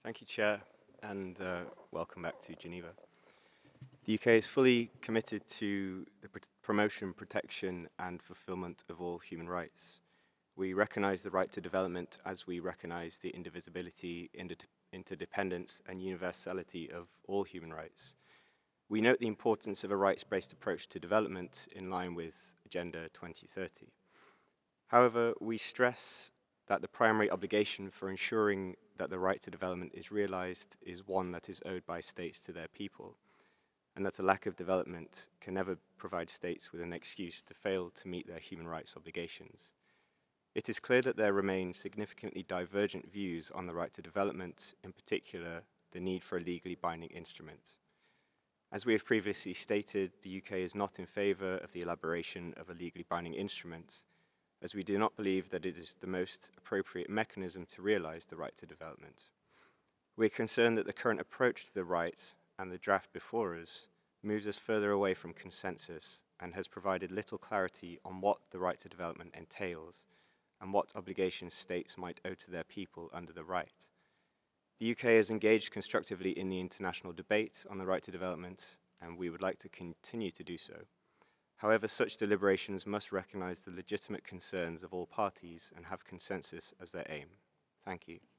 Thank you, Chair, and welcome back to Geneva. The UK is fully committed to the promotion, protection, and fulfillment of all human rights. We recognise the right to development as we recognise the indivisibility, interdependence, and universality of all human rights. We note the importance of a rights-based approach to development in line with Agenda 2030. However, we stress that the primary obligation for ensuring that the right to development is realized is one that is owed by states to their people, and that a lack of development can never provide states with an excuse to fail to meet their human rights obligations. It is clear that there remain significantly divergent views on the right to development, in particular, the need for a legally binding instrument. As we have previously stated, the UK is not in favour of the elaboration of a legally binding instrument, as we do not believe that it is the most appropriate mechanism to realise the right to development. We are concerned that the current approach to the right and the draft before us moves us further away from consensus and has provided little clarity on what the right to development entails and what obligations states might owe to their people under the right. The UK has engaged constructively in the international debate on the right to development, and we would like to continue to do so. However, such deliberations must recognise the legitimate concerns of all parties and have consensus as their aim. Thank you.